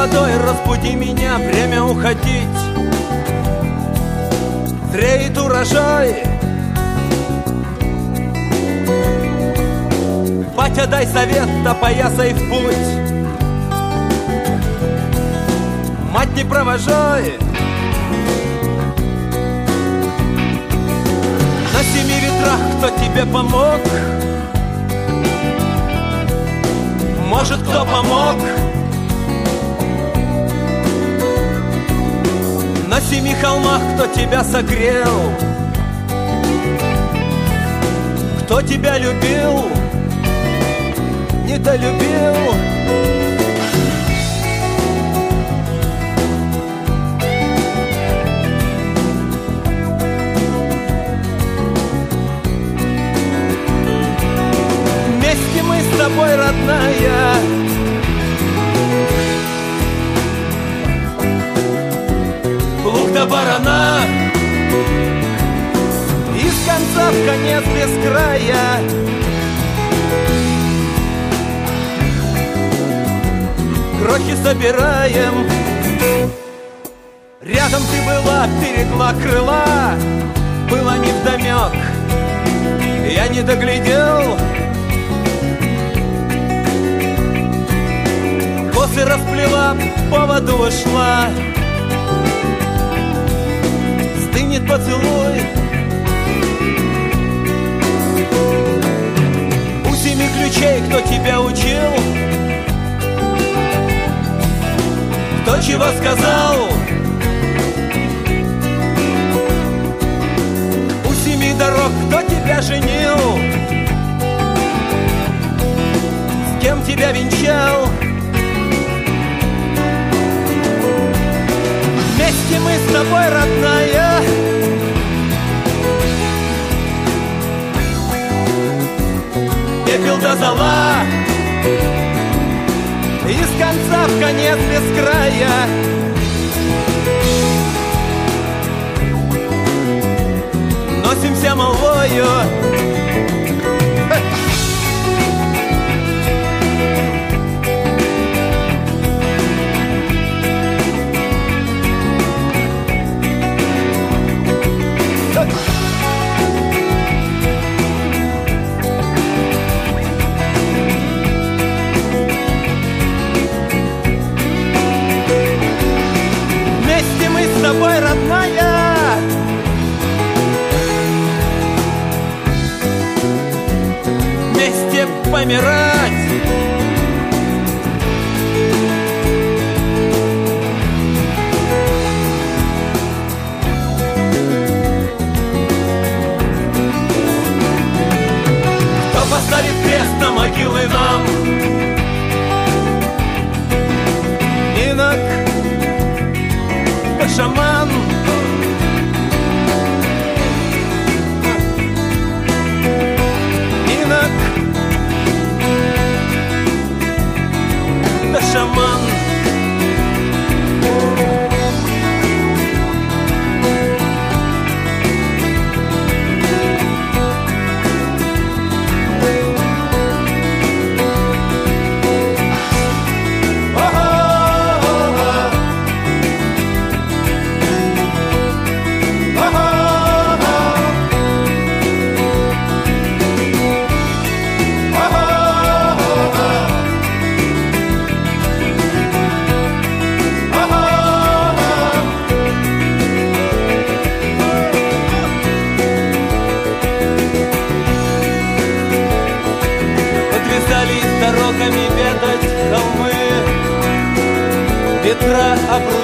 молодой, разбуди меня, время уходить. Зреет урожай. Батя, дай совет, опоясай в путь. Мать, не провожай. На 7 ветрах кто тебе помог? Может, кто помог? На 7 холмах кто тебя согрел? Кто тебя любил? Недолюбил? Вместе мы с тобой, родная, плуг до барана, из конца в конец без края. Крохи собираем. Рядом ты была, берегла крыла. Было невдомек, я не доглядел. Косы расплела, по воду ушла. Стынет поцелуй. У 7 ключей кто тебя учил? Кто чего сказал? У 7 дорог кто тебя женил? С кем тебя венчал? Вместе мы с тобой, родная, пепел до зола, из конца в конец без края. Носимся молвою. С тобой, родная, вместе помирать. Кто поставит крест на могилы нам? Инок, шаман. Инок, да шаман. Дорогами ведать холмы, ветра обрушили.